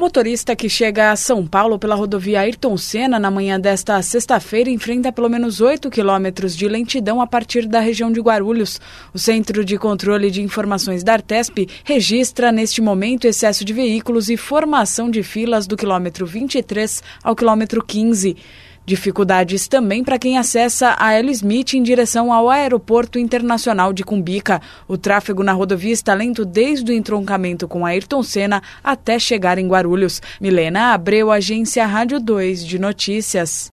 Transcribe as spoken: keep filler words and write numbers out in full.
Motorista que chega a São Paulo pela rodovia Ayrton Senna na manhã desta sexta-feira enfrenta pelo menos oito quilômetros de lentidão a partir da região de Guarulhos. O Centro de Controle de Informações da Artesp registra neste momento excesso de veículos e formação de filas do quilômetro vinte e três ao quilômetro quinze. Dificuldades também para quem acessa a Hélio Smith em direção ao Aeroporto Internacional de Cumbica. O tráfego na rodovia está lento desde o entroncamento com Ayrton Senna até chegar em Guarulhos. Milena Abreu, Agência Rádio dois de Notícias.